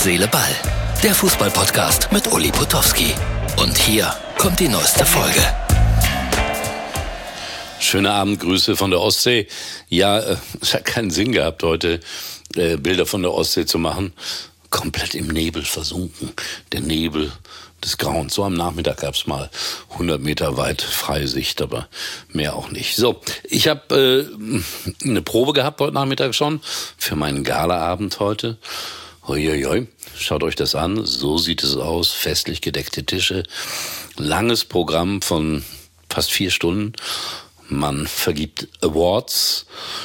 Seele, Ball. Der Fußball-Podcast mit Uli Potowski. Und hier kommt die neueste Folge. Schöne Abendgrüße von der Ostsee. Ja, es hat keinen Sinn gehabt, heute Bilder von der Ostsee zu machen. Komplett im Nebel versunken. Der Nebel des Grauens. So am Nachmittag gab es mal 100 Meter weit freie Sicht, aber mehr auch nicht. So, ich habe eine Probe gehabt heute Nachmittag schon für meinen Galaabend heute. Uiuiui, schaut euch das an. So sieht es aus. Festlich gedeckte Tische. Langes Programm von fast 4 Stunden. Man vergibt Awards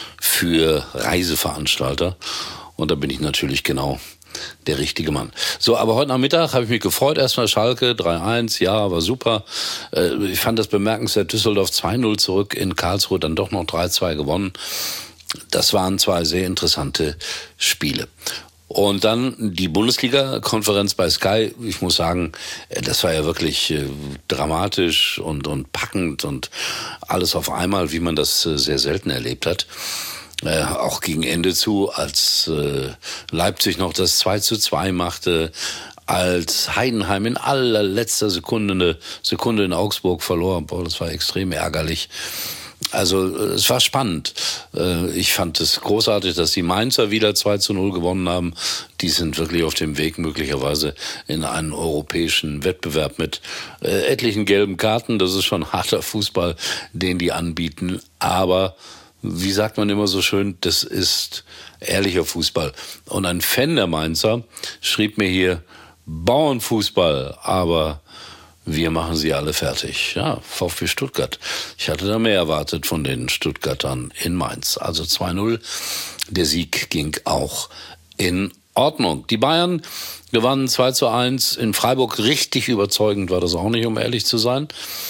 für Reiseveranstalter. Und da bin ich natürlich genau der richtige Mann. So, aber heute Nachmittag habe ich mich gefreut. Erstmal Schalke 3-1, ja, war super. Ich fand das bemerkenswert. Düsseldorf 2-0 zurück, in Karlsruhe dann doch noch 3-2 gewonnen. Das waren 2 sehr interessante Spiele. Und dann die Bundesliga-Konferenz bei Sky. Ich muss sagen, das war ja wirklich dramatisch und packend und alles auf einmal, wie man das sehr selten erlebt hat. Auch gegen Ende zu, als Leipzig noch das 2-2 machte, als Heidenheim in allerletzter Sekunde eine Sekunde in Augsburg verlor. Boah, das war extrem ärgerlich. Also es war spannend. Ich fand es großartig, dass die Mainzer wieder 2-0 gewonnen haben. Die sind wirklich auf dem Weg möglicherweise in einen europäischen Wettbewerb mit etlichen gelben Karten. Das ist schon harter Fußball, den die anbieten. Aber wie sagt man immer so schön, das ist ehrlicher Fußball. Und ein Fan der Mainzer schrieb mir hier, Bauernfußball, aber wir machen sie alle fertig. Ja, VfB Stuttgart. Ich hatte da mehr erwartet von den Stuttgartern in Mainz. Also 2-0. Der Sieg ging auch in Ordnung. Die Bayern gewannen 2-1 in Freiburg. Richtig überzeugend war das auch nicht, um ehrlich zu sein.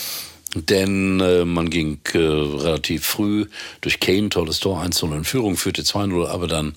Denn man ging relativ früh durch Kane, tolles Tor, 1-0 in Führung, führte 2-0, aber dann,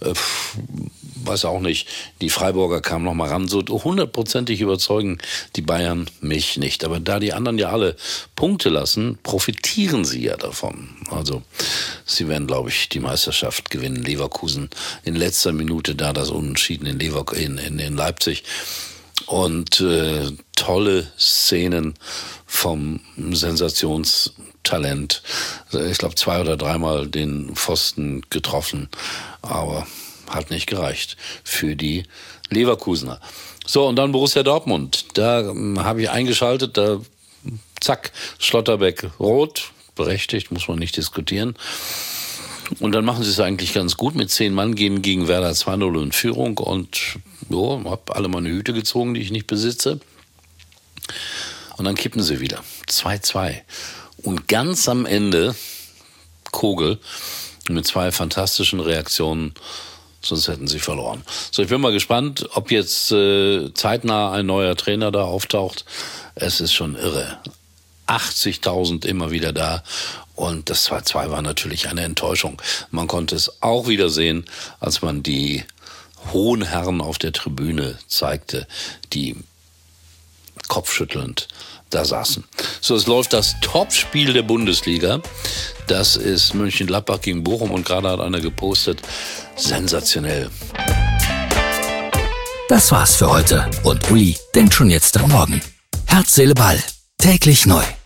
weiß auch nicht, die Freiburger kamen noch mal ran. So 100%ig überzeugen die Bayern mich nicht. Aber da die anderen ja alle Punkte lassen, profitieren sie ja davon. Also sie werden, glaube ich, die Meisterschaft gewinnen. Leverkusen in letzter Minute da das Unentschieden in Leipzig. Und tolle Szenen vom Sensationstalent. Ich glaube 2 oder 3 Mal den Pfosten getroffen, aber hat nicht gereicht für die Leverkusener. So, und dann Borussia Dortmund. Da habe ich eingeschaltet, da zack, Schlotterbeck rot, berechtigt, muss man nicht diskutieren. Und dann machen sie es eigentlich ganz gut mit 10 Mann, gehen gegen Werder 2-0 in Führung und habe alle meine Hüte gezogen, die ich nicht besitze. Und dann kippen sie wieder. 2-2. Und ganz am Ende Kogel mit 2 fantastischen Reaktionen, sonst hätten sie verloren. So, ich bin mal gespannt, ob jetzt zeitnah ein neuer Trainer da auftaucht. Es ist schon irre. 80.000 immer wieder da. Und das 2-2 war natürlich eine Enttäuschung. Man konnte es auch wieder sehen, als man die hohen Herren auf der Tribüne zeigte, die kopfschüttelnd da saßen. So, es läuft das Topspiel der Bundesliga. Das ist Mönchengladbach gegen Bochum und gerade hat einer gepostet, sensationell. Das war's für heute und Uli denkt schon jetzt am Morgen. Herz, Seele, Ball. Täglich neu.